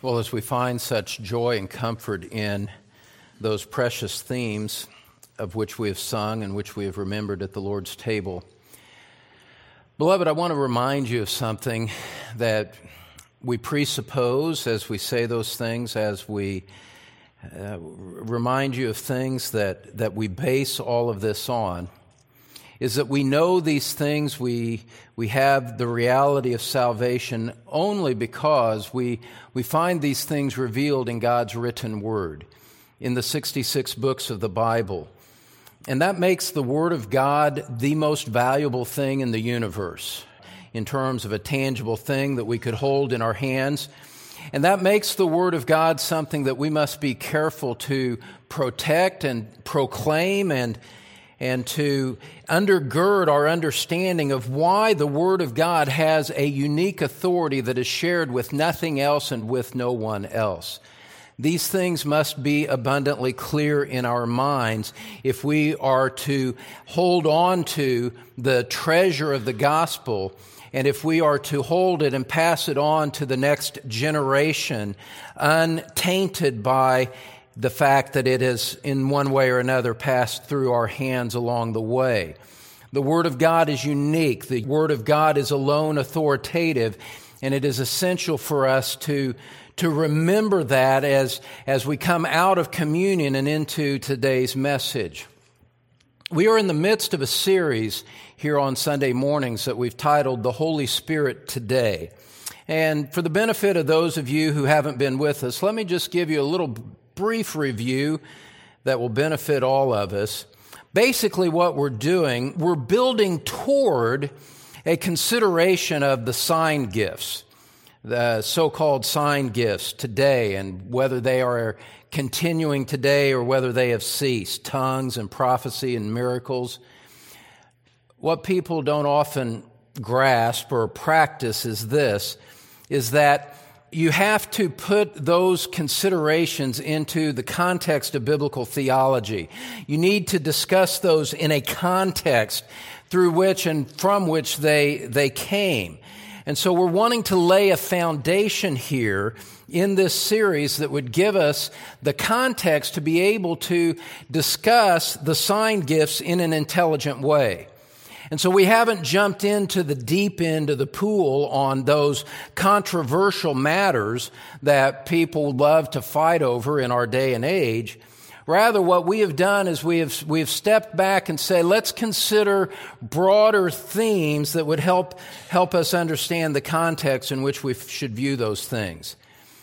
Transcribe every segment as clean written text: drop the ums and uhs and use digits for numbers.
Well, as we find such joy and comfort in those precious themes of which we have sung and which we have remembered at the Lord's table, beloved, I want to remind you of something that we presuppose as we say those things, as we remind you of things that we base all of this on, is that we know these things, we have the reality of salvation only because we find these things revealed in God's written Word, in the 66 books of the Bible. And that makes the Word of God the most valuable thing in the universe, in terms of a tangible thing that we could hold in our hands. And that makes the Word of God something that we must be careful to protect and proclaim and to undergird our understanding of why the Word of God has a unique authority that is shared with nothing else and with no one else. These things must be abundantly clear in our minds if we are to hold on to the treasure of the gospel, and if we are to hold it and pass it on to the next generation untainted by the fact that it has, in one way or another, passed through our hands along the way. The Word of God is unique. The Word of God is alone authoritative, and it is essential for us to remember that as we come out of communion and into today's message. We are in the midst of a series here on Sunday mornings that we've titled The Holy Spirit Today. And for the benefit of those of you who haven't been with us, let me just give you a little brief review that will benefit all of us. Basically, what we're doing, we're building toward a consideration of the sign gifts, the so-called sign gifts today, and whether they are continuing today or whether they have ceased, tongues and prophecy and miracles. What people don't often grasp or practice is that you have to put those considerations into the context of biblical theology. You need to discuss those in a context through which and from which they came. And so we're wanting to lay a foundation here in this series that would give us the context to be able to discuss the sign gifts in an intelligent way. And so we haven't jumped into the deep end of the pool on those controversial matters that people love to fight over in our day and age. Rather, what we have done is we have stepped back and say, let's consider broader themes that would help us understand the context in which we should view those things.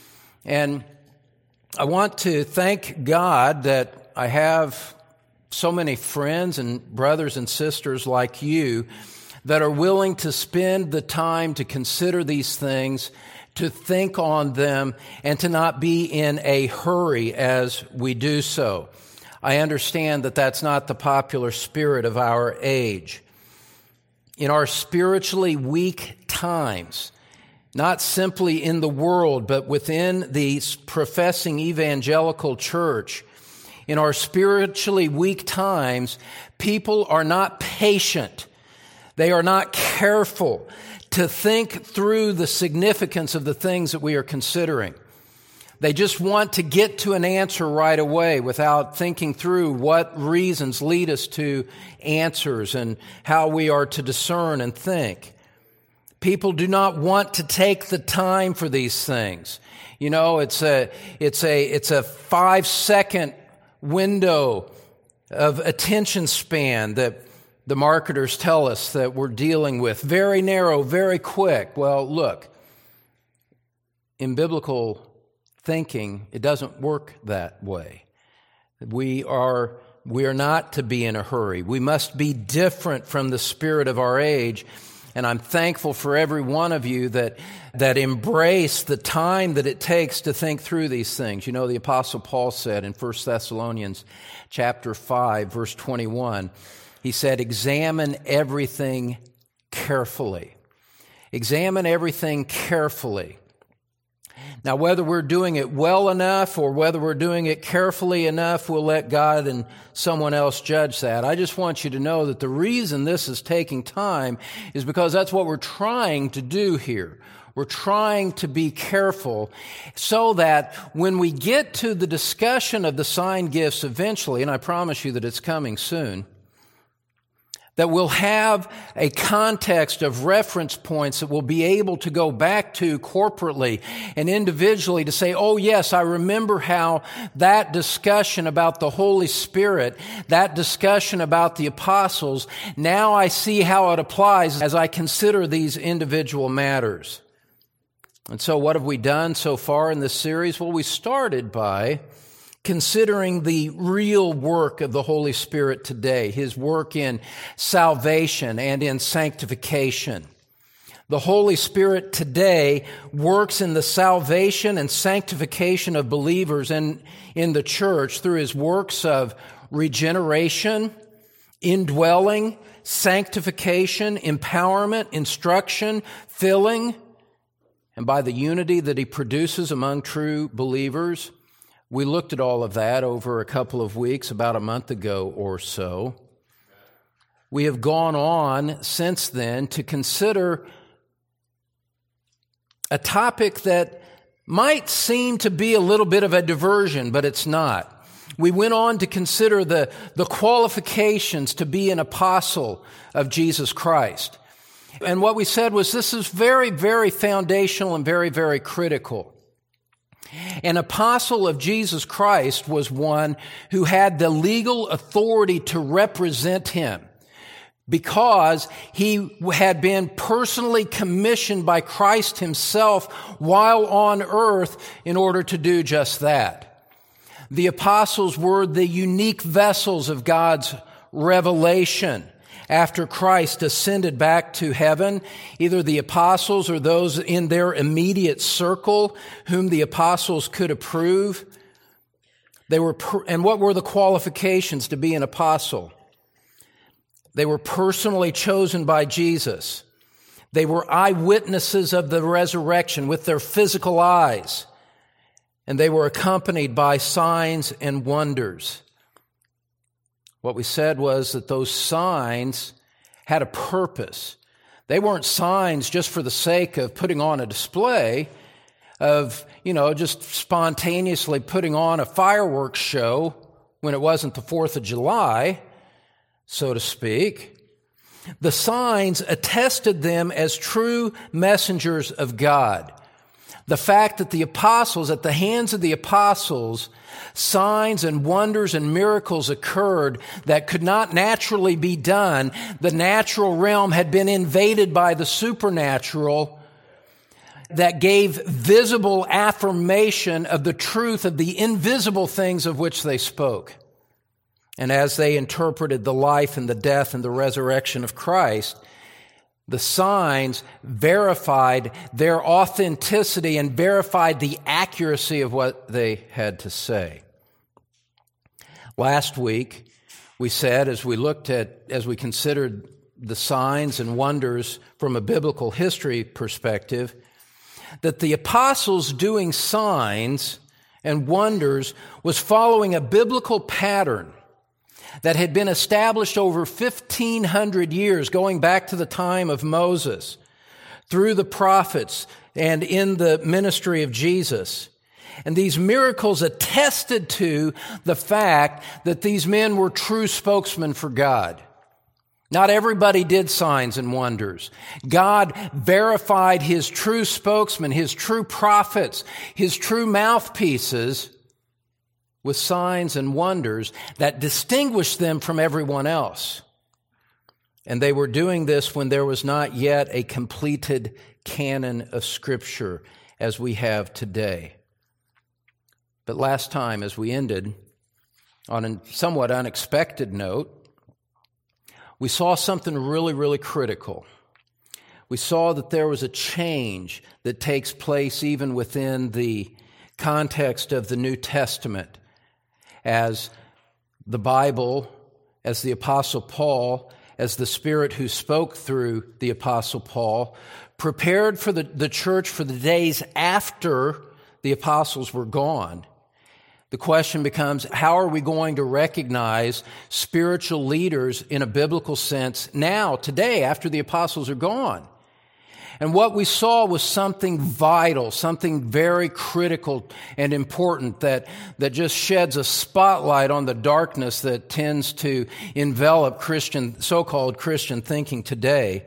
And I want to thank God that I have so many friends and brothers and sisters like you that are willing to spend the time to consider these things, to think on them, and to not be in a hurry as we do so. I understand that that's not the popular spirit of our age. In our spiritually weak times, not simply in the world, but within the professing evangelical church, in our spiritually weak times, people are not patient. They are not careful to think through the significance of the things that we are considering. They just want to get to an answer right away without thinking through what reasons lead us to answers and how we are to discern and think. People do not want to take the time for these things. You know, it's a 5-second window of attention span that the marketers tell us that we're dealing with. Very narrow, very quick. Well, look, in biblical thinking, it doesn't work that way. We are not to be in a hurry. We must be different from the spirit of our age. And I'm thankful for every one of you that embrace the time that it takes to think through these things. You know, the Apostle Paul said in 1 Thessalonians chapter 5, verse 21, he said, examine everything carefully. Examine everything carefully. Now, whether we're doing it well enough or whether we're doing it carefully enough, we'll let God and someone else judge that. I just want you to know that the reason this is taking time is because that's what we're trying to do here. We're trying to be careful so that when we get to the discussion of the sign gifts eventually, and I promise you that it's coming soon, that we'll have a context of reference points that we'll be able to go back to corporately and individually to say, oh yes, I remember how that discussion about the Holy Spirit, that discussion about the apostles, now I see how it applies as I consider these individual matters. And so what have we done so far in this series? Well, we started by considering the real work of the Holy Spirit today, His work in salvation and in sanctification. The Holy Spirit today works in the salvation and sanctification of believers and in the church through His works of regeneration, indwelling, sanctification, empowerment, instruction, filling, and by the unity that He produces among true believers. We looked at all of that over a couple of weeks, about a month ago or so. We have gone on since then to consider a topic that might seem to be a little bit of a diversion, but it's not. We went on to consider the qualifications to be an apostle of Jesus Christ. And what we said was this is very, very foundational and very, very critical. An apostle of Jesus Christ was one who had the legal authority to represent Him because he had been personally commissioned by Christ Himself while on earth in order to do just that. The apostles were the unique vessels of God's revelation. After Christ ascended back to heaven, either the apostles or those in their immediate circle whom the apostles could approve, and what were the qualifications to be an apostle? They were personally chosen by Jesus. They were eyewitnesses of the resurrection with their physical eyes, and they were accompanied by signs and wonders. What we said was that those signs had a purpose. They weren't signs just for the sake of putting on a display, of, just spontaneously putting on a fireworks show when it wasn't the 4th of July, so to speak. The signs attested them as true messengers of God. The fact that the apostles, at the hands of the apostles, signs and wonders and miracles occurred that could not naturally be done. The natural realm had been invaded by the supernatural that gave visible affirmation of the truth of the invisible things of which they spoke. And as they interpreted the life and the death and the resurrection of Christ, the signs verified their authenticity and verified the accuracy of what they had to say. Last week, we said, as we considered the signs and wonders from a biblical history perspective, that the apostles doing signs and wonders was following a biblical pattern that had been established over 1,500 years, going back to the time of Moses, through the prophets and in the ministry of Jesus. And these miracles attested to the fact that these men were true spokesmen for God. Not everybody did signs and wonders. God verified His true spokesmen, His true prophets, His true mouthpieces with signs and wonders that distinguished them from everyone else. And they were doing this when there was not yet a completed canon of Scripture as we have today. But last time, as we ended on a somewhat unexpected note, we saw something really, really critical. We saw that there was a change that takes place even within the context of the New Testament, as the Bible, as the Apostle Paul, as the Spirit who spoke through the Apostle Paul, prepared for the church for the days after the apostles were gone. The question becomes, how are we going to recognize spiritual leaders in a biblical sense now, today, after the apostles are gone? And what we saw was something vital, something very critical and important that just sheds a spotlight on the darkness that tends to envelop so-called Christian thinking today.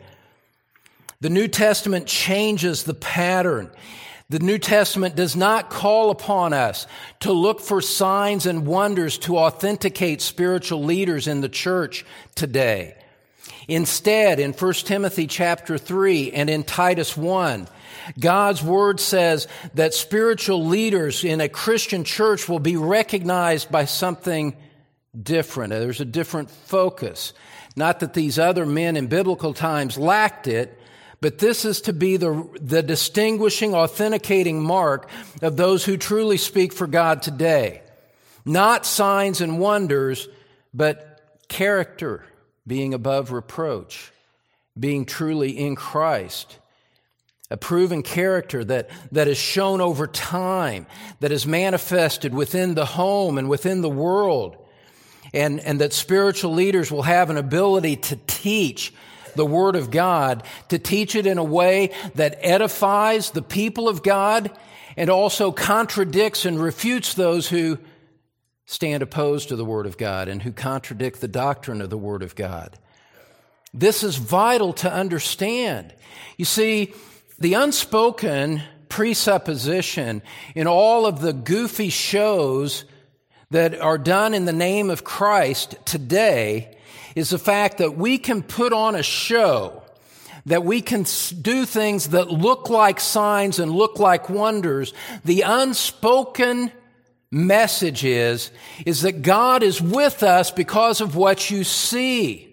The New Testament changes the pattern. The New Testament does not call upon us to look for signs and wonders to authenticate spiritual leaders in the church today. Instead, in 1 Timothy chapter 3 and in Titus 1, God's Word says that spiritual leaders in a Christian church will be recognized by something different. There's a different focus. Not that these other men in biblical times lacked it, but this is to be the distinguishing, authenticating mark of those who truly speak for God today. Not signs and wonders, but character, being above reproach, being truly in Christ. A proven character that is shown over time, that is manifested within the home and within the world, and that spiritual leaders will have an ability to teach the Word of God, to teach it in a way that edifies the people of God and also contradicts and refutes those who stand opposed to the Word of God and who contradict the doctrine of the Word of God. This is vital to understand. You see, the unspoken presupposition in all of the goofy shows that are done in the name of Christ today is the fact that we can put on a show, that we can do things that look like signs and look like wonders. The unspoken message is that God is with us because of what you see.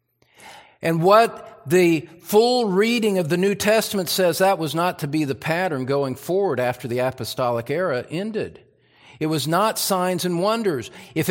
And what the full reading of the New Testament says, that was not to be the pattern going forward after the apostolic era ended. It was not signs and wonders. If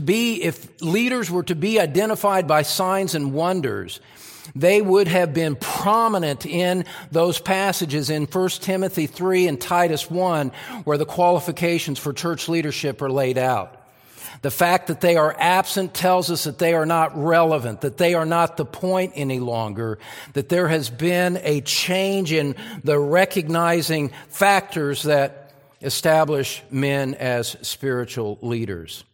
leaders were to be identified by signs and wonders, they would have been prominent in those passages in 1 Timothy 3 and Titus 1, where the qualifications for church leadership are laid out. The fact that they are absent tells us that they are not relevant, that they are not the point any longer, that there has been a change in the recognizing factors that establish men as spiritual leaders.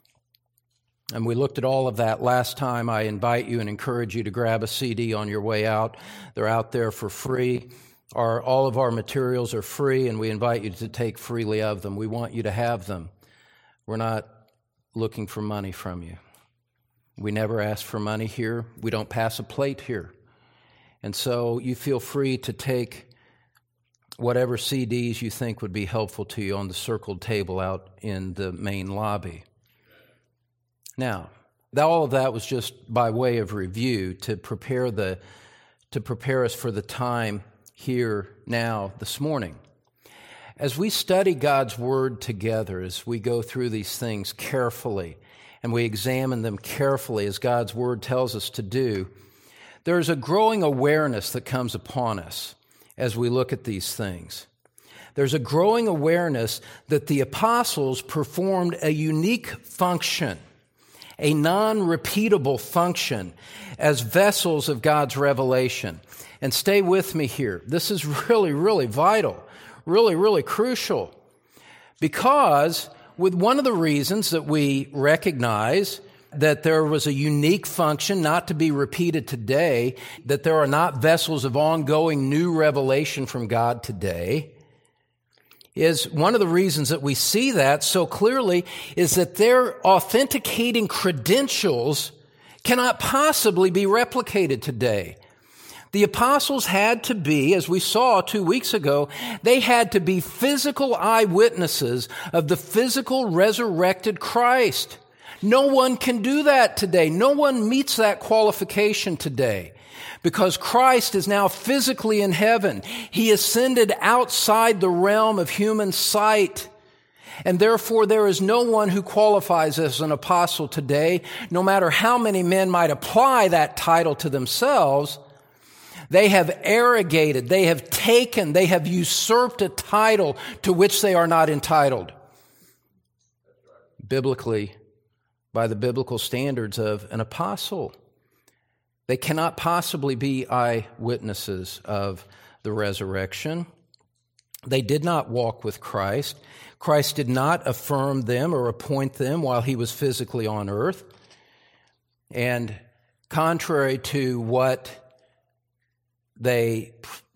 And we looked at all of that last time. I invite you and encourage you to grab a CD on your way out. They're out there for free. All of our materials are free, and we invite you to take freely of them. We want you to have them. We're not looking for money from you. We never ask for money here. We don't pass a plate here. And so you feel free to take whatever CDs you think would be helpful to you on the circled table out in the main lobby. Now, all of that was just by way of review to prepare us for the time here now this morning. As we study God's Word together, as we go through these things carefully and we examine them carefully as God's Word tells us to do, there's a growing awareness that comes upon us as we look at these things. There's a growing awareness that the apostles performed a unique function, a non-repeatable function as vessels of God's revelation. And stay with me here. This is really, really vital, really, really crucial. Because with one of the reasons that we recognize that there was a unique function not to be repeated today, that there are not vessels of ongoing new revelation from God today, is one of the reasons that we see that so clearly is that their authenticating credentials cannot possibly be replicated today. The apostles had to be, as we saw 2 weeks ago, they had to be physical eyewitnesses of the physical resurrected Christ. No one can do that today. No one meets that qualification today because Christ is now physically in heaven. He ascended outside the realm of human sight. And therefore, there is no one who qualifies as an apostle today, no matter how many men might apply that title to themselves. They have arrogated, they have taken, they have usurped a title to which they are not entitled. Biblically, by the biblical standards of an apostle, they cannot possibly be eyewitnesses of the resurrection. They did not walk with Christ. Christ did not affirm them or appoint them while he was physically on earth. And contrary to what they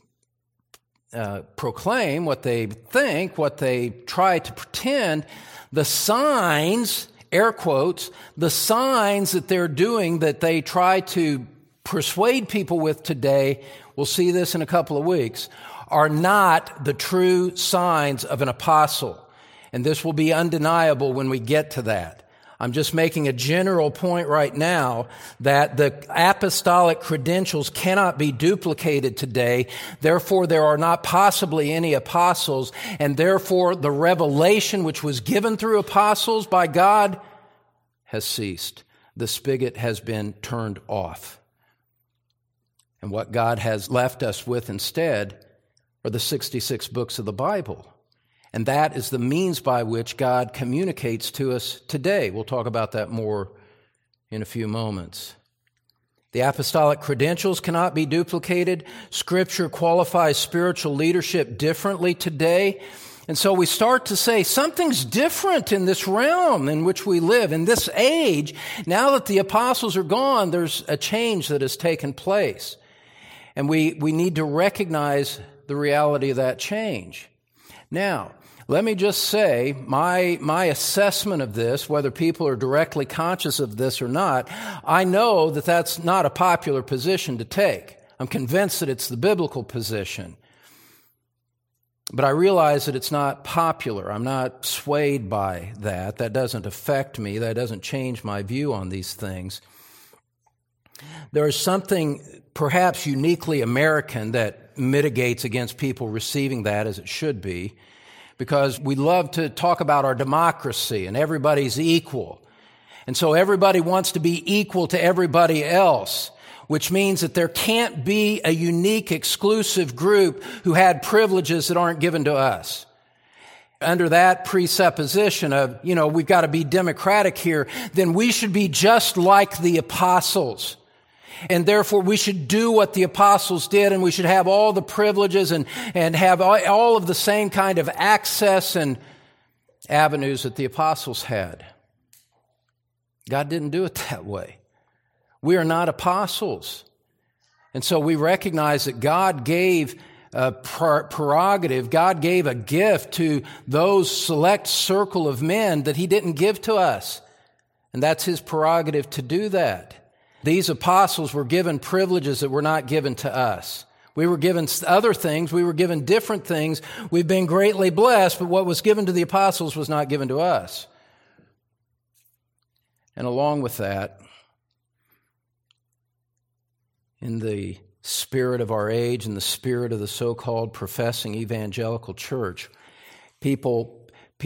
proclaim, what they think, what they try to pretend, the signs, air quotes, the signs that they're doing that they try to persuade people with today, we'll see this in a couple of weeks, are not the true signs of an apostle. And this will be undeniable when we get to that. I'm just making a general point right now that the apostolic credentials cannot be duplicated today. Therefore, there are not possibly any apostles, and therefore the revelation which was given through apostles by God has ceased. The spigot has been turned off. And what God has left us with instead are the 66 books of the Bible. And that is the means by which God communicates to us today. We'll talk about that more in a few moments. The apostolic credentials cannot be duplicated. Scripture qualifies spiritual leadership differently today. And so we start to say something's different in this realm in which we live. In this age, now that the apostles are gone, there's a change that has taken place. And we need to recognize the reality of that change. Now, let me just say, my assessment of this, whether people are directly conscious of this or not, I know that that's not a popular position to take. I'm convinced that it's the biblical position. But I realize that it's not popular. I'm not swayed by that. That doesn't affect me. That doesn't change my view on these things. There is something perhaps uniquely American that mitigates against people receiving that as it should be, because we love to talk about our democracy and everybody's equal. And so everybody wants to be equal to everybody else, which means that there can't be a unique, exclusive group who had privileges that aren't given to us. Under that presupposition of, we've got to be democratic here, then we should be just like the apostles. And therefore, we should do what the apostles did, and we should have all the privileges and have all of the same kind of access and avenues that the apostles had. God didn't do it that way. We are not apostles. And so we recognize that God gave a prerogative, God gave a gift to those select circle of men that he didn't give to us. And that's his prerogative to do that. These apostles were given privileges that were not given to us. We were given other things. We were given different things. We've been greatly blessed, but what was given to the apostles was not given to us. And along with that, in the spirit of our age and the spirit of the so-called professing evangelical church, people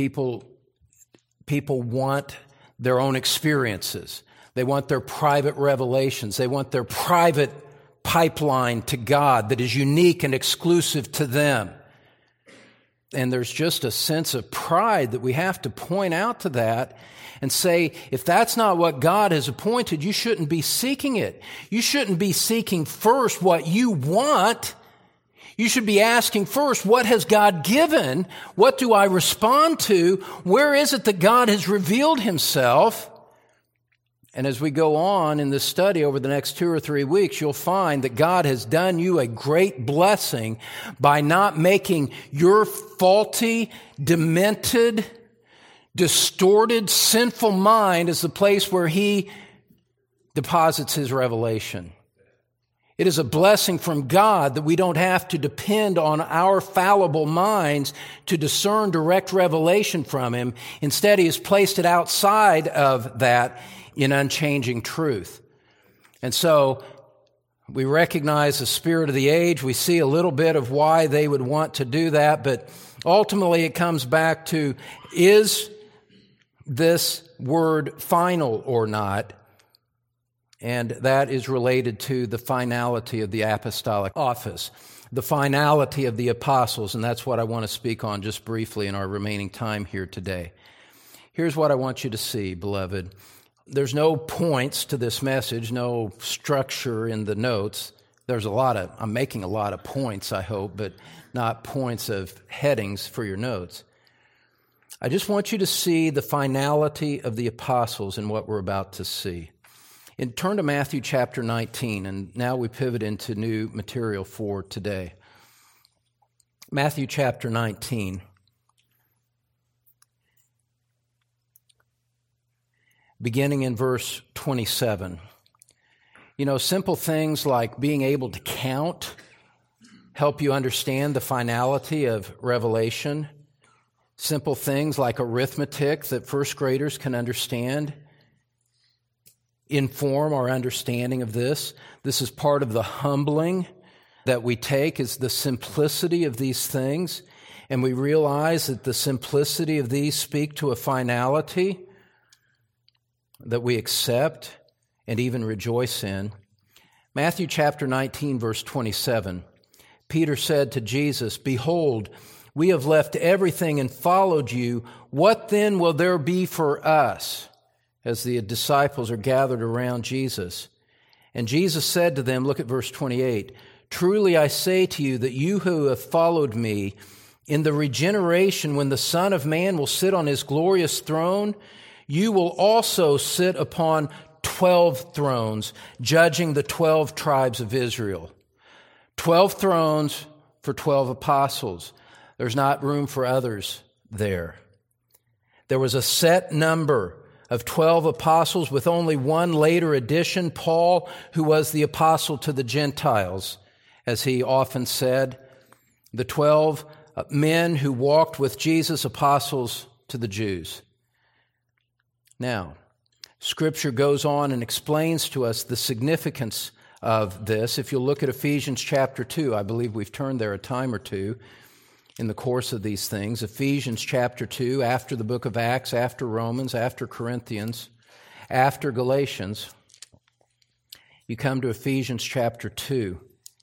want their own experiences. They want their private revelations. They want their private pipeline to God that is unique and exclusive to them. And there's just a sense of pride that we have to point out to that and say, if that's not what God has appointed, you shouldn't be seeking it. You shouldn't be seeking first what you want. You should be asking first, what has God given? What do I respond to? Where is it that God has revealed himself? And as we go on in this study over the next 2 or 3 weeks, you'll find that God has done you a great blessing by not making your faulty, demented, distorted, sinful mind as the place where he deposits his revelation. It is a blessing from God that we don't have to depend on our fallible minds to discern direct revelation from him. Instead, he has placed it outside of that in unchanging truth. And so we recognize the spirit of the age. We see a little bit of why they would want to do that, but ultimately it comes back to, is this word final or not? And that is related to the finality of the apostolic office, the finality of the apostles, and that's what I want to speak on just briefly in our remaining time here today. Here's what I want you to see, beloved. There's no points to this message, no structure in the notes. I'm making a lot of points, I hope, but not points of headings for your notes. I just want you to see the finality of the apostles in what we're about to see. And turn to Matthew chapter 19, and now we pivot into new material for today. Matthew chapter 19. Beginning in verse 27. You know, simple things like being able to count help you understand the finality of Revelation. Simple things like arithmetic that first graders can understand inform our understanding of this. This is part of the humbling that we take, is the simplicity of these things. And we realize that the simplicity of these speak to a finality that we accept and even rejoice in. Matthew chapter 19, verse 27. Peter said to Jesus, "Behold, we have left everything and followed you. What then will there be for us?" As the disciples are gathered around Jesus. And Jesus said to them, look at verse 28, "Truly I say to you that you who have followed me, in the regeneration when the Son of Man will sit on his glorious throne, you will also sit upon 12 thrones, judging the 12 tribes of Israel." 12 thrones for 12 apostles. There's not room for others there. There was a set number of 12 apostles with only one later addition, Paul, who was the apostle to the Gentiles, as he often said. The 12 men who walked with Jesus, apostles to the Jews. Now, Scripture goes on and explains to us the significance of this. If you'll look at Ephesians chapter 2, I believe we've turned there a time or two in the course of these things. Ephesians chapter 2, after the book of Acts, after Romans, after Corinthians, after Galatians, you come to Ephesians chapter 2.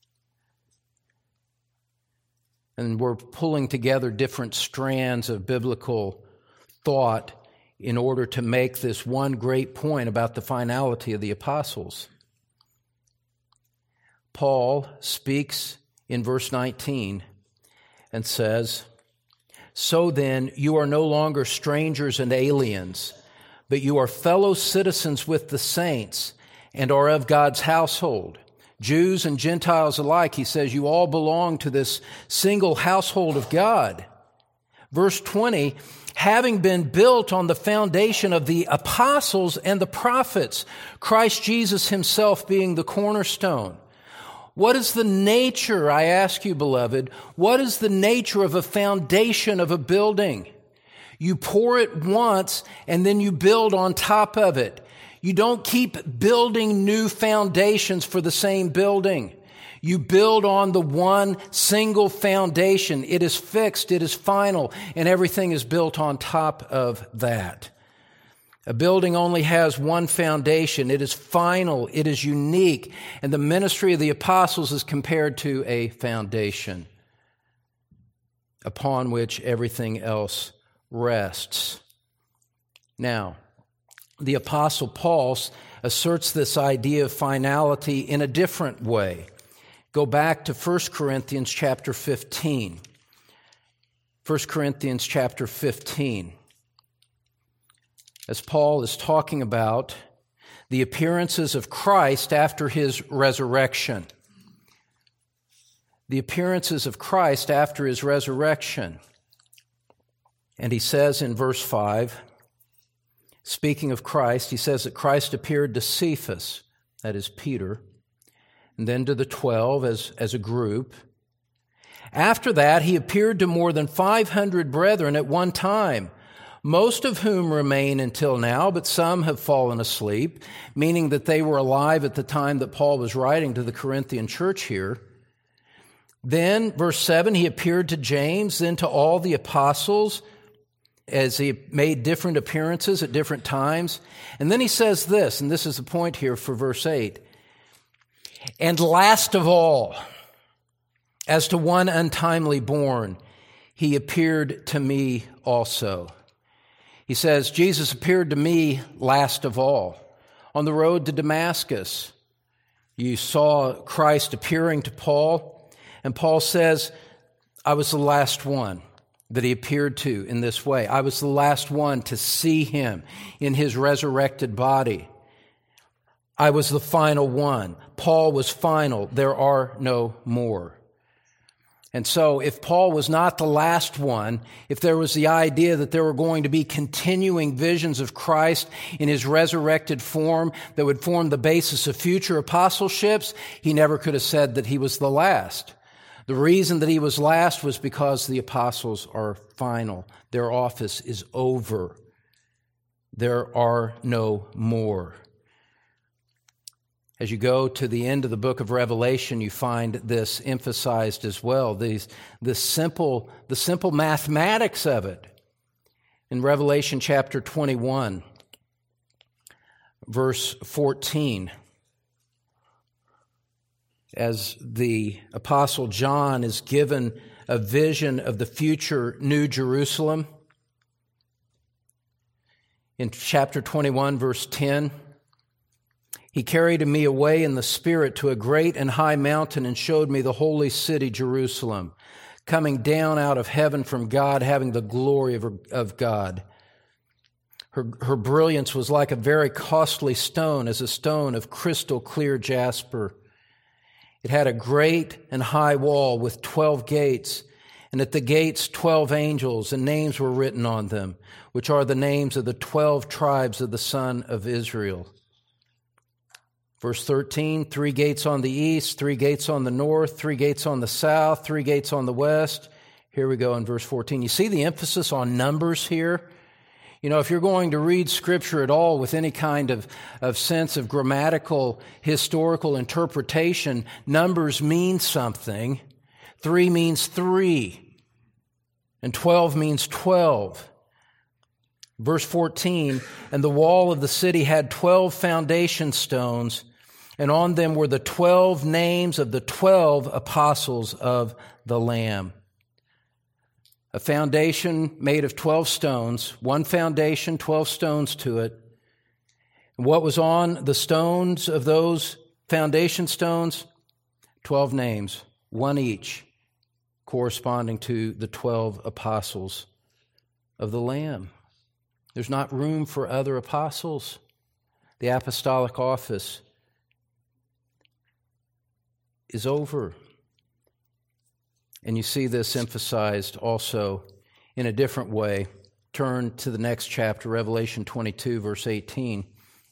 And we're pulling together different strands of biblical thought in order to make this one great point about the finality of the apostles. Paul speaks in verse 19 and says, "So then you are no longer strangers and aliens, but you are fellow citizens with the saints and are of God's household." Jews and Gentiles alike, he says, you all belong to this single household of God. Verse 20, "Having been built on the foundation of the apostles and the prophets, Christ Jesus himself being the cornerstone." What is the nature, I ask you, beloved, what is the nature of a foundation of a building? You pour it once and then you build on top of it. You don't keep building new foundations for the same building. You build on the one single foundation. It is fixed, it is final, and everything is built on top of that. A building only has one foundation. It is final, it is unique, and the ministry of the apostles is compared to a foundation upon which everything else rests. Now, the Apostle Paul asserts this idea of finality in a different way. Go back to 1 Corinthians chapter 15. 1 Corinthians chapter 15. As Paul is talking about the appearances of Christ after his resurrection. The appearances of Christ after his resurrection. And he says in verse 5, speaking of Christ, he says that Christ appeared to Cephas, that is Peter, and then to the 12 as a group. After that, he appeared to more than 500 brethren at one time, most of whom remain until now, but some have fallen asleep, meaning that they were alive at the time that Paul was writing to the Corinthian church here. Then, verse 7, he appeared to James, then to all the apostles, as he made different appearances at different times. And then he says this, and this is the point here for verse 8, "And last of all, as to one untimely born, he appeared to me also." He says, Jesus appeared to me last of all. On the road to Damascus, You saw Christ appearing to Paul, and Paul says, I was the last one that he appeared to in this way. I was the last one to see him in his resurrected body. I was the final one. Paul was final. There are no more. And so if Paul was not the last one, if there was the idea that there were going to be continuing visions of Christ in his resurrected form that would form the basis of future apostleships, he never could have said that he was the last. The reason that he was last was because the apostles are final. Their office is over. There are no more. As you go to the end of the book of Revelation, you find this emphasized as well, the simple mathematics of it. In Revelation chapter 21, verse 14, as the Apostle John is given a vision of the future New Jerusalem, in chapter 21, verse 10, he carried me away in the Spirit to a great and high mountain and showed me the holy city, Jerusalem, coming down out of heaven from God, having the glory of God. Her brilliance was like a very costly stone, as a stone of crystal clear jasper. It had a great and high wall with 12 gates, and at the gates 12 angels, and names were written on them, which are the names of the 12 tribes of the son of Israel. Verse 13, 3 gates on the east, 3 gates on the north, 3 gates on the south, 3 gates on the west. Here we go in verse 14. You see the emphasis on numbers here? You know, if you're going to read Scripture at all with any kind of sense of grammatical, historical interpretation, numbers mean something. 3 means 3, and 12 means 12. Verse 14, and the wall of the city had 12 foundation stones, and on them were the 12 names of the 12 apostles of the Lamb. A foundation made of 12 stones, one foundation, 12 stones to it. And what was on the stones of those foundation stones? 12 names, one each, corresponding to the 12 apostles of the Lamb. There's not room for other apostles. The apostolic office is over. And you see this emphasized also in a different way. Turn to the next chapter, Revelation 22, verse 18.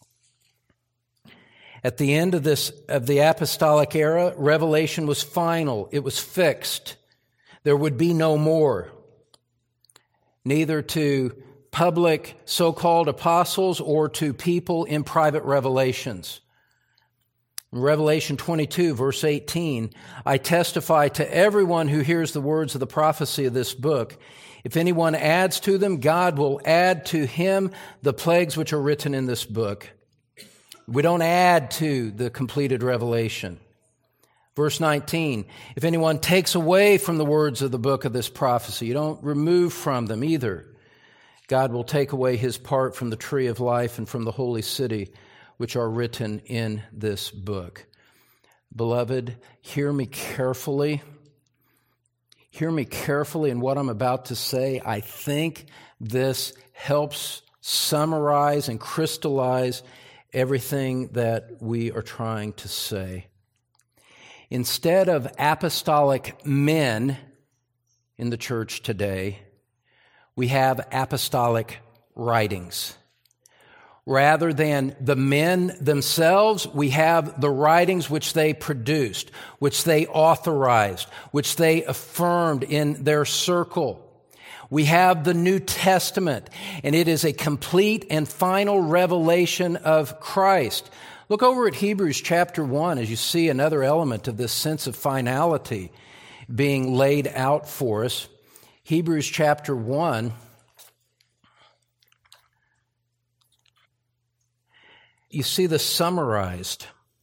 At the end of the apostolic era, revelation was final. It was fixed. There would be no more, neither to public so-called apostles or to people in private revelations. In Revelation 22, verse 18, I testify to everyone who hears the words of the prophecy of this book. If anyone adds to them, God will add to him the plagues which are written in this book. We don't add to the completed revelation. Verse 19, if anyone takes away from the words of the book of this prophecy, you don't remove from them either. God will take away his part from the tree of life and from the holy city, which are written in this book. Beloved, hear me carefully. Hear me carefully in what I'm about to say. I think this helps summarize and crystallize everything that we are trying to say. Instead of apostolic men in the church today, we have apostolic writings. Rather than the men themselves, we have the writings which they produced, which they authorized, which they affirmed in their circle. We have the New Testament, and it is a complete and final revelation of Christ. Look over at Hebrews chapter 1 as you see another element of this sense of finality being laid out for us. Hebrews chapter 1. You see this summarized.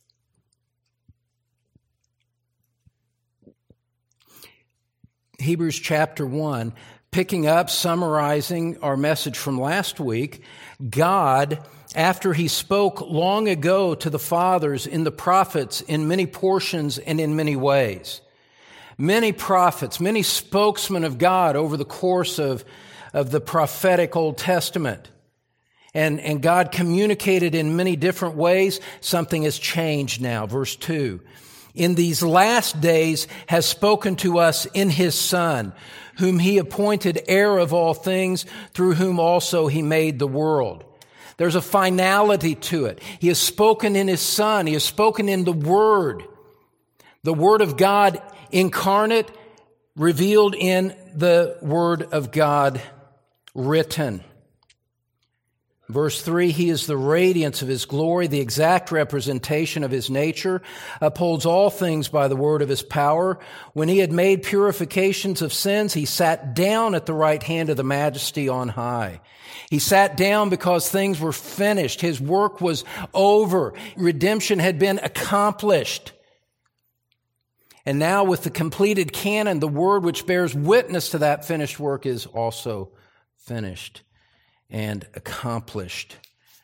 Hebrews chapter 1, picking up, summarizing our message from last week. God, after he spoke long ago to the fathers in the prophets in many portions and in many ways. Many prophets, many spokesmen of God over the course of the prophetic Old Testament. And God communicated in many different ways. Something has changed now. Verse 2. In these last days has spoken to us in his Son, whom he appointed heir of all things, through whom also he made the world. There's a finality to it. He has spoken in his Son. He has spoken in the Word of God incarnate, revealed in the Word of God written. Verse 3, he is the radiance of his glory, the exact representation of his nature, upholds all things by the word of his power. When he had made purifications of sins, he sat down at the right hand of the majesty on high. He sat down because things were finished. His work was over. Redemption had been accomplished. And now with the completed canon, the word which bears witness to that finished work is also finished and accomplished.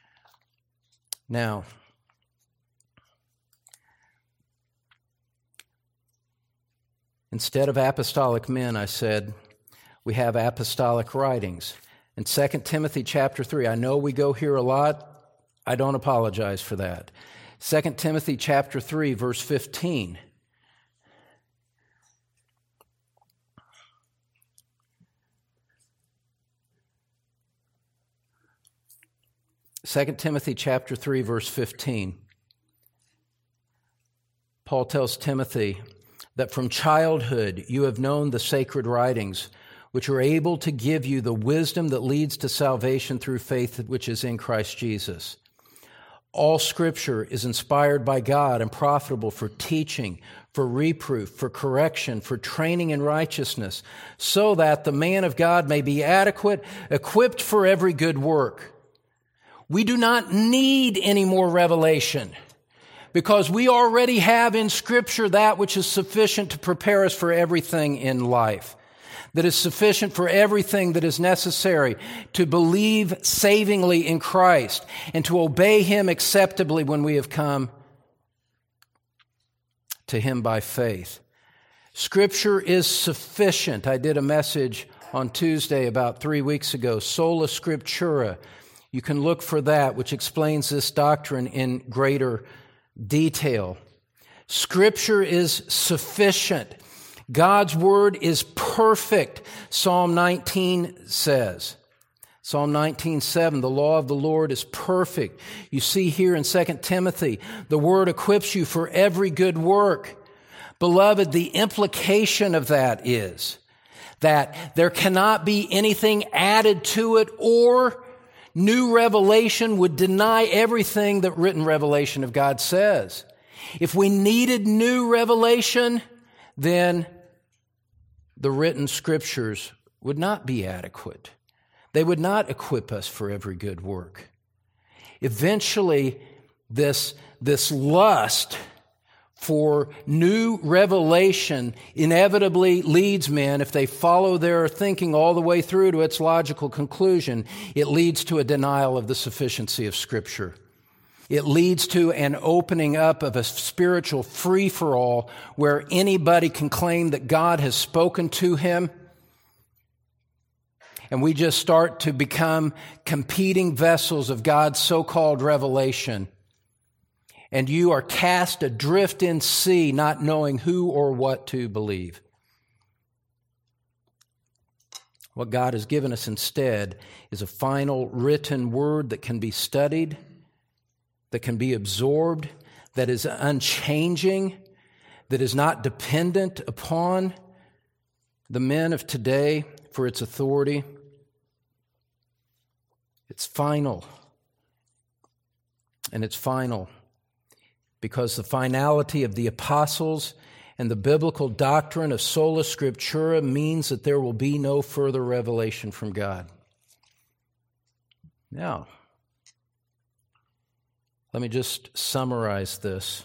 Now, instead of apostolic men, I said, we have apostolic writings. In 2 Timothy chapter 3, I know we go here a lot. I don't apologize for that. 2 Timothy chapter 3, verse 15. 2 Timothy chapter 3, verse 15. Paul tells Timothy that from childhood you have known the sacred writings, which are able to give you the wisdom that leads to salvation through faith which is in Christ Jesus. All Scripture is inspired by God and profitable for teaching, for reproof, for correction, for training in righteousness, so that the man of God may be adequate, equipped for every good work. We do not need any more revelation because we already have in Scripture that which is sufficient to prepare us for everything in life, that is sufficient for everything that is necessary to believe savingly in Christ and to obey Him acceptably when we have come to Him by faith. Scripture is sufficient. I did a message on Tuesday about 3 weeks ago, Sola Scriptura. You can look for that, which explains this doctrine in greater detail. Scripture is sufficient. God's Word is perfect, Psalm 19 says. Psalm 19:7, the law of the Lord is perfect. You see here in 2 Timothy, the Word equips you for every good work. Beloved, the implication of that is that there cannot be anything added to it, or new revelation would deny everything that written revelation of God says. If we needed new revelation, then the written Scriptures would not be adequate. They would not equip us for every good work. Eventually, this lust for new revelation inevitably leads men, if they follow their thinking all the way through to its logical conclusion, it leads to a denial of the sufficiency of Scripture. It leads to an opening up of a spiritual free-for-all where anybody can claim that God has spoken to him, and we just start to become competing vessels of God's so-called revelation. And you are cast adrift in sea, not knowing who or what to believe. What God has given us instead is a final written word that can be studied, that can be absorbed, that is unchanging, that is not dependent upon the men of today for its authority. It's final. And it's final because the finality of the apostles and the biblical doctrine of sola scriptura means that there will be no further revelation from God. Now, let me just summarize this.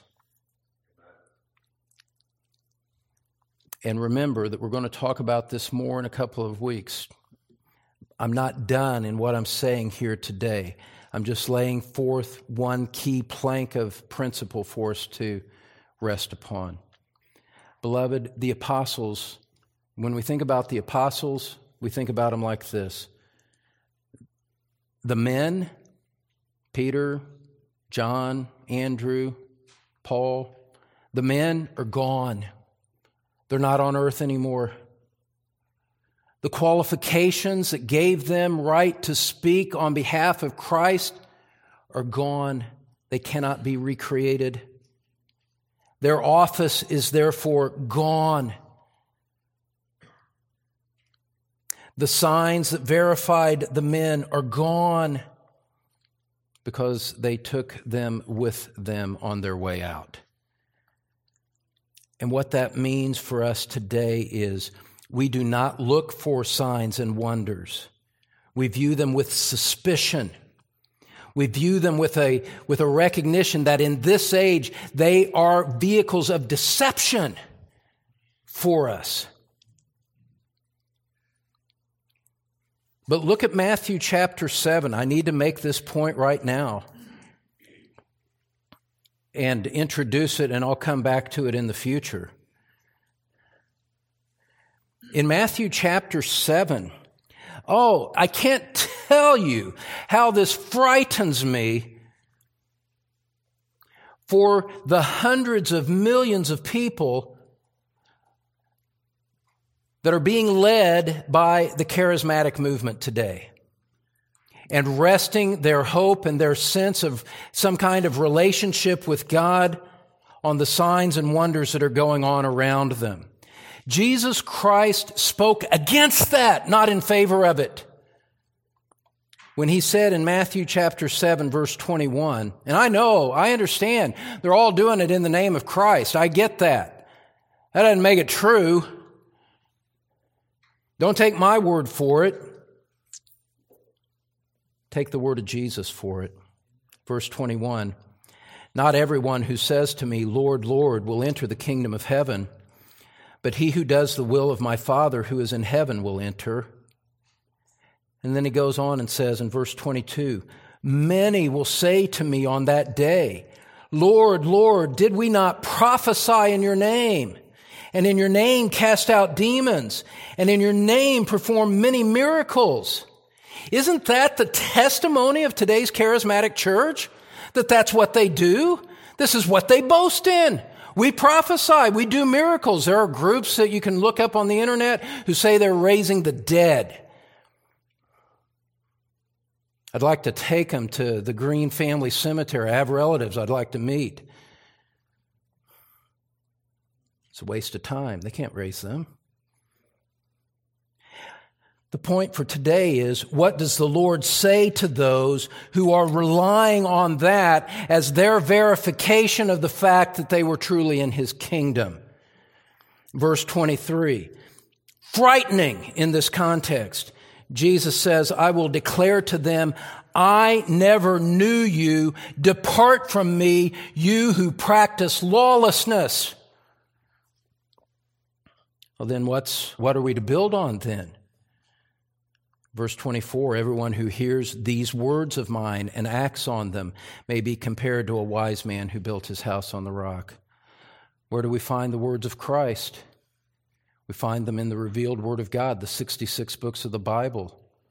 And remember that we're going to talk about this more in a couple of weeks. I'm not done in what I'm saying here today. I'm just laying forth one key plank of principle for us to rest upon. Beloved, the apostles, when we think about the apostles, we think about them like this. The men, Peter, John, Andrew, Paul, the men are gone. They're not on earth anymore. The qualifications that gave them right to speak on behalf of Christ are gone. They cannot be recreated. Their office is therefore gone. The signs that verified the men are gone because they took them with them on their way out. And what that means for us today is we do not look for signs and wonders. We view them with suspicion. We view them with a recognition that in this age they are vehicles of deception for us. But look at Matthew chapter 7. I need to make this point right now and introduce it, and I'll come back to it in the future. In Matthew chapter 7, I can't tell you how this frightens me for the hundreds of millions of people that are being led by the charismatic movement today and resting their hope and their sense of some kind of relationship with God on the signs and wonders that are going on around them. Jesus Christ spoke against that, not in favor of it. When he said in Matthew chapter 7, verse 21, and I understand, they're all doing it in the name of Christ. I get that. That doesn't make it true. Don't take my word for it. Take the word of Jesus for it. Verse 21, not everyone who says to me, Lord, Lord, will enter the kingdom of heaven, but he who does the will of my Father who is in heaven will enter. And then he goes on and says in verse 22, many will say to me on that day, Lord, Lord, did we not prophesy in your name? And in your name cast out demons, and in your name perform many miracles. Isn't that the testimony of today's charismatic church? That that's what they do? This is what they boast in. We prophesy, we do miracles. There are groups that you can look up on the internet who say they're raising the dead. I'd like to take them to the Green Family Cemetery. I have relatives I'd like to meet. It's a waste of time. They can't raise them. The point for today is, what does the Lord say to those who are relying on that as their verification of the fact that they were truly in His kingdom? Verse 23, frightening in this context. Jesus says, I will declare to them, I never knew you. Depart from me, you who practice lawlessness. Well, then what are we to build on then? Verse 24, everyone who hears these words of mine and acts on them may be compared to a wise man who built his house on the rock. Where do we find the words of Christ? We find them in the revealed Word of God, the 66 books of the Bible.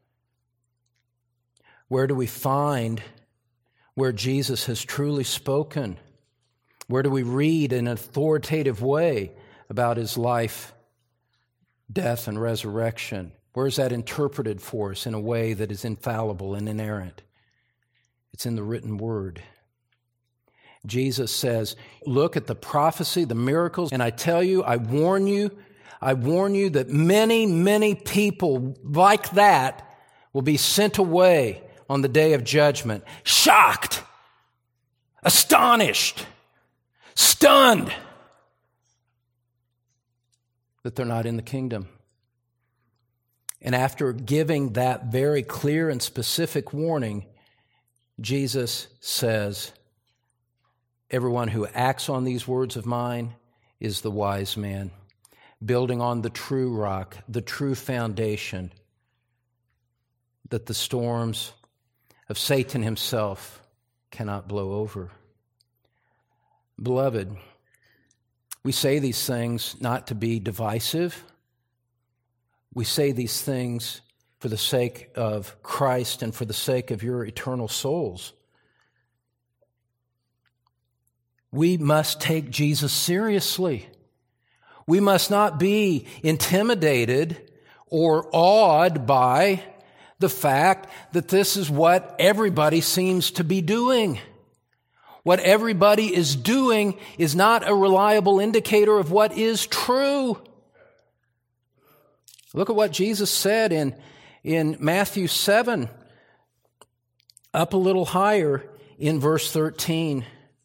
Where do we find where Jesus has truly spoken? Where do we read in an authoritative way about His life, death, and resurrection? Where is that interpreted for us in a way that is infallible and inerrant? It's in the written Word. Jesus says, look at the prophecy, the miracles, and I tell you, I warn you that many, many people like that will be sent away on the day of judgment, shocked, astonished, stunned that they're not in the kingdom. And after giving that very clear and specific warning, Jesus says, everyone who acts on these words of mine is the wise man, building on the true rock, the true foundation, that the storms of Satan himself cannot blow over. Beloved, we say these things not to be divisive. We say these things for the sake of Christ and for the sake of your eternal souls. We must take Jesus seriously. We must not be intimidated or awed by the fact that this is what everybody seems to be doing. What everybody is doing is not a reliable indicator of what is true. Look at what Jesus said in Matthew 7, up a little higher in verse 13.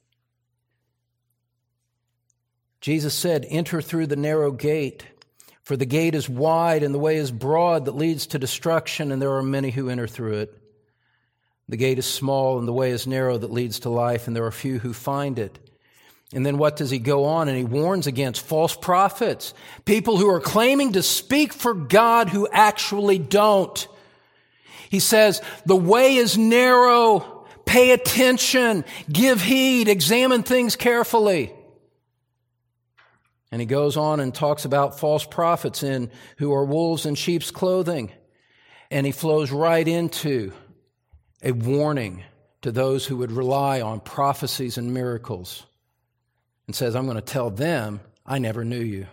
Jesus said, "Enter through the narrow gate, for the gate is wide and the way is broad that leads to destruction, and there are many who enter through it. The gate is small and the way is narrow that leads to life, and there are few who find it." And then what does he go on? And he warns against false prophets, people who are claiming to speak for God who actually don't. He says, the way is narrow. Pay attention. Give heed. Examine things carefully. And he goes on and talks about false prophets who are wolves in sheep's clothing. And he flows right into a warning to those who would rely on prophecies and miracles, and says, I'm going to tell them, I never knew you.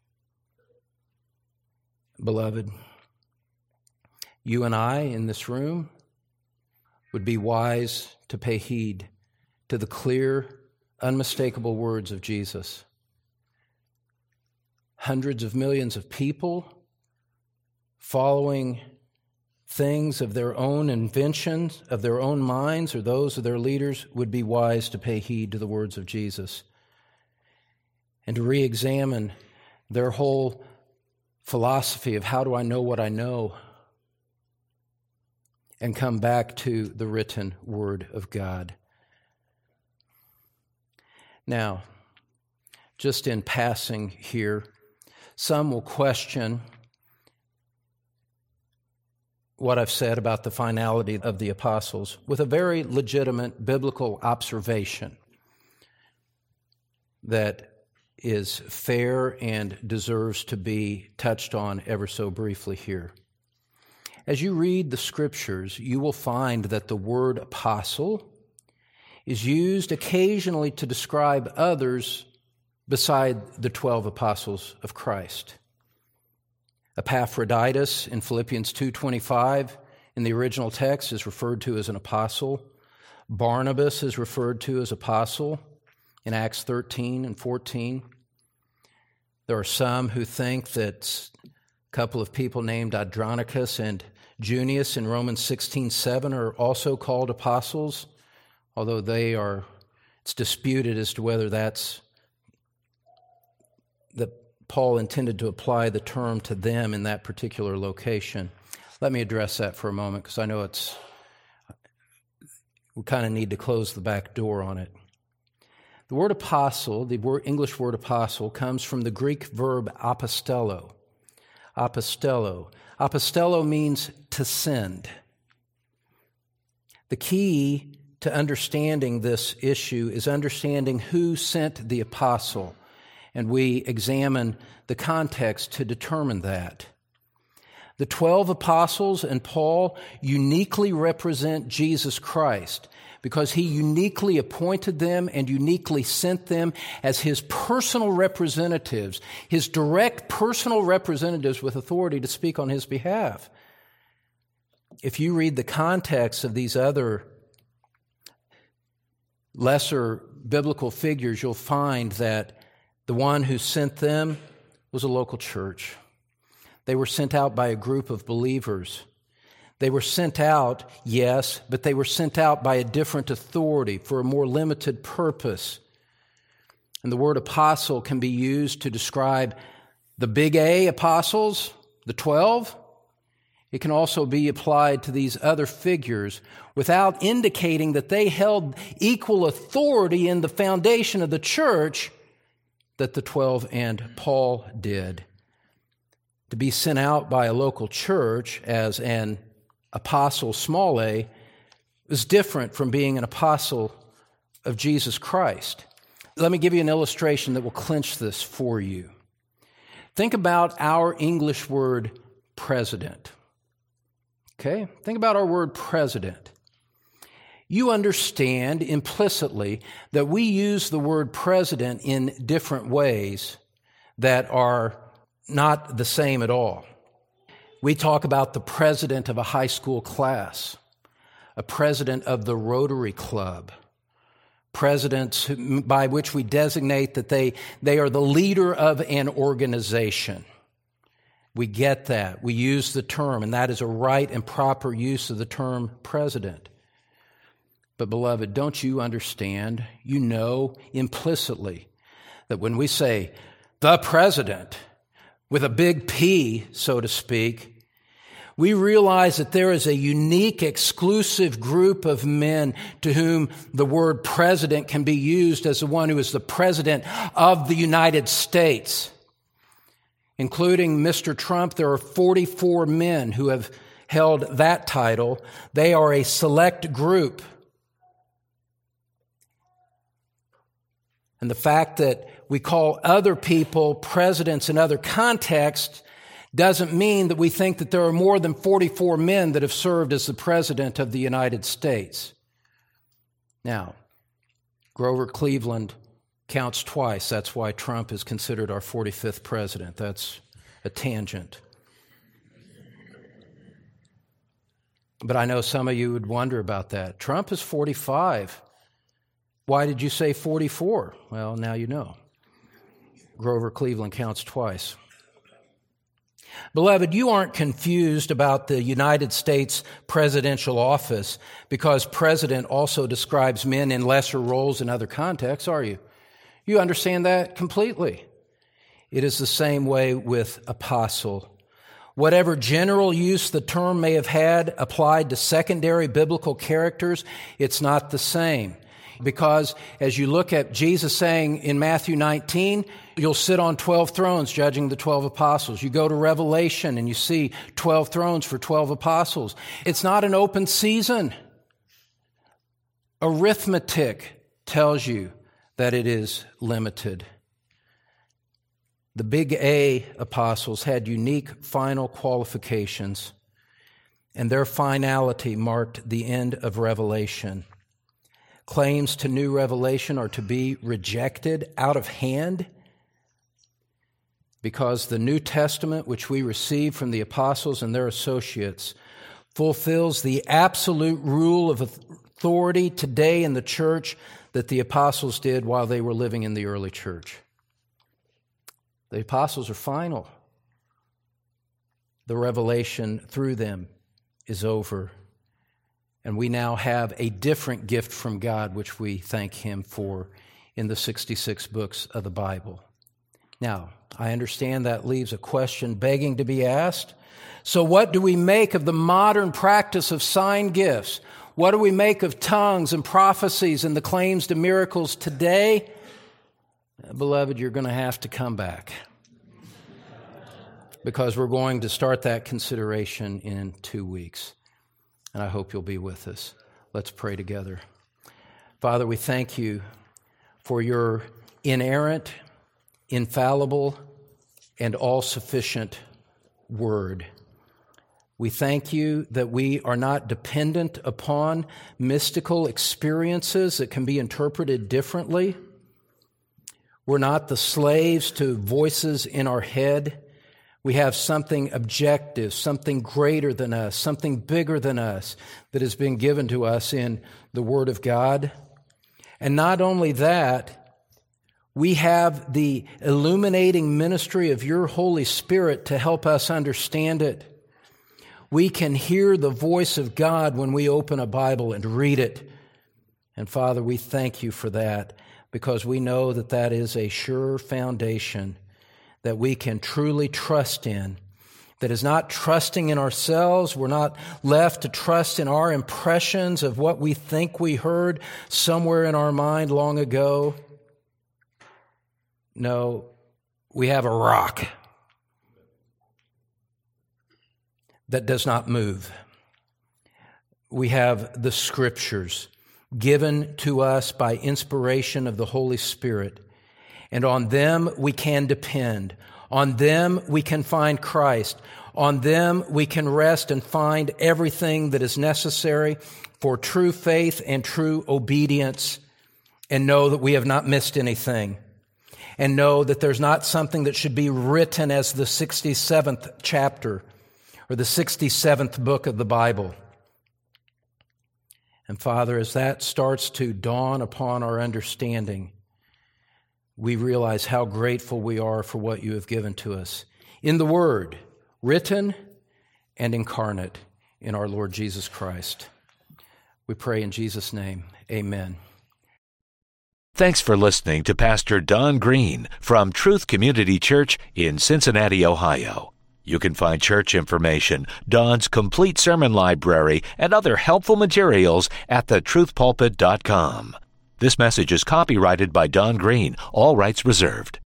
Beloved, you and I in this room would be wise to pay heed to the clear, unmistakable words of Jesus. Hundreds of millions of people following things of their own inventions, of their own minds, or those of their leaders, would be wise to pay heed to the words of Jesus and to re-examine their whole philosophy of how do I know what I know, and come back to the written Word of God. Now, just in passing here, some will question what I've said about the finality of the apostles with a very legitimate biblical observation that is fair and deserves to be touched on ever so briefly here. As you read the Scriptures, you will find that the word apostle is used occasionally to describe others beside the 12 apostles of Christ. Epaphroditus in Philippians 2:25 in the original text is referred to as an apostle. Barnabas is referred to as apostle in Acts 13 and 14. There are some who think that a couple of people named Andronicus and Junius in Romans 16:7 are also called apostles, although it's disputed as to whether that's that Paul intended to apply the term to them in that particular location. Let me address that for a moment, because I know we kind of need to close the back door on it. The word apostle, English word apostle, comes from the Greek verb apostello. Apostello. Apostello means to send. The key to understanding this issue is understanding who sent the apostle, and we examine the context to determine that. The 12 apostles and Paul uniquely represent Jesus Christ because he uniquely appointed them and uniquely sent them as his personal representatives, his direct personal representatives with authority to speak on his behalf. If you read the context of these other lesser biblical figures, you'll find that the one who sent them was a local church. They were sent out by a group of believers. They were sent out, yes, but they were sent out by a different authority for a more limited purpose. And the word apostle can be used to describe the big A apostles, the 12. It can also be applied to these other figures without indicating that they held equal authority in the foundation of the church that the 12 and Paul did. To be sent out by a local church as an apostle, small a, is different from being an apostle of Jesus Christ. Let me give you an illustration that will clinch this for you. Think about our English word president. Okay? Think about our word president. You understand implicitly that we use the word president in different ways that are not the same at all. We talk about the president of a high school class, a president of the Rotary Club, presidents by which we designate that they are the leader of an organization. We get that. We use the term, and that is a right and proper use of the term president. But beloved, don't you understand? You know implicitly that when we say the president, with a big P, so to speak, we realize that there is a unique, exclusive group of men to whom the word president can be used as the one who is the president of the United States. Including Mr. Trump, there are 44 men who have held that title. They are a select group. And the fact that we call other people presidents in other contexts doesn't mean that we think that there are more than 44 men that have served as the president of the United States. Now, Grover Cleveland counts twice. That's why Trump is considered our 45th president. That's a tangent. But I know some of you would wonder about that. Trump is 45. Why did you say 44? Well, now you know. Grover Cleveland counts twice. Beloved, you aren't confused about the United States presidential office because president also describes men in lesser roles in other contexts, are you? You understand that completely. It is the same way with apostle. Whatever general use the term may have had applied to secondary biblical characters, it's not the same. Because as you look at Jesus saying in Matthew 19, you'll sit on 12 thrones judging the 12 apostles. You go to Revelation and you see 12 thrones for 12 apostles. It's not an open season. Arithmetic tells you that it is limited. The big A apostles had unique final qualifications, and their finality marked the end of Revelation. Claims to new revelation are to be rejected out of hand because the New Testament, which we receive from the apostles and their associates, fulfills the absolute rule of authority today in the church that the apostles did while they were living in the early church. The apostles are final. The revelation through them is over. And we now have a different gift from God, which we thank Him for in the 66 books of the Bible. Now, I understand that leaves a question begging to be asked. So what do we make of the modern practice of sign gifts? What do we make of tongues and prophecies and the claims to miracles today? Beloved, you're going to have to come back because we're going to start that consideration in 2 weeks. And I hope you'll be with us. Let's pray together. Father, we thank you for your inerrant, infallible, and all-sufficient word. We thank you that we are not dependent upon mystical experiences that can be interpreted differently. We're not the slaves to voices in our head. We have something objective, something greater than us, something bigger than us that has been given to us in the Word of God. And not only that, we have the illuminating ministry of your Holy Spirit to help us understand it. We can hear the voice of God when we open a Bible and read it. And Father, we thank you for that because we know that that is a sure foundation that we can truly trust in, that is not trusting in ourselves. We're not left to trust in our impressions of what we think we heard somewhere in our mind long ago. No, we have a rock that does not move. we have the Scriptures given to us by inspiration of the Holy Spirit, and on them we can depend. On them we can find Christ. On them we can rest and find everything that is necessary for true faith and true obedience, and know that we have not missed anything, and know that there's not something that should be written as the 67th chapter or the 67th book of the Bible. And Father, as that starts to dawn upon our understanding, we realize how grateful we are for what you have given to us in the Word, written and incarnate in our Lord Jesus Christ. We pray in Jesus' name, amen. Thanks for listening to Pastor Don Green from Truth Community Church in Cincinnati, Ohio. You can find church information, Don's complete sermon library, and other helpful materials at thetruthpulpit.com. This message is copyrighted by Don Green, all rights reserved.